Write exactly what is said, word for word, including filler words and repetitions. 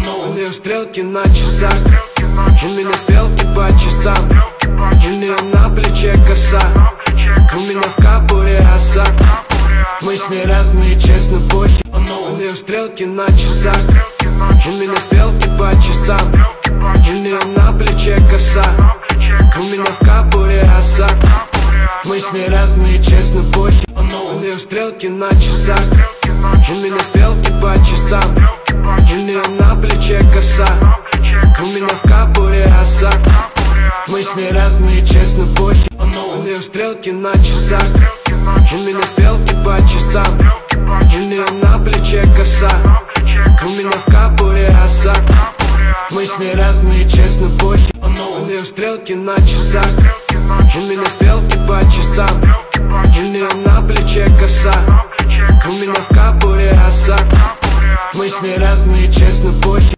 У нее стрелки на часах, у меня стрелки по часам. У нее на плече коса, у меня в капуре оса. Мы с ней разные, честно, похи. У нее стрелки на часах, у меня стрелки по часам. У нее на плече коса, у меня в капуре оса. Мы с ней разные, честно, похи. У нее стрелки на часах, у меня стрелки по часам. У нее на плече коса, у меня в капуре оса. Мы с ней разные, честно, похи. У нее стрелки на часах, у меня стрелки по часам. У нее на плече коса, у меня в капуре оса. Мы с ней разные, честно, похи. У нее стрелки на часах, у меня стрелки по часам. У нее на плече коса, у меня в капуре оса. Мы с ней разные, честно, похи.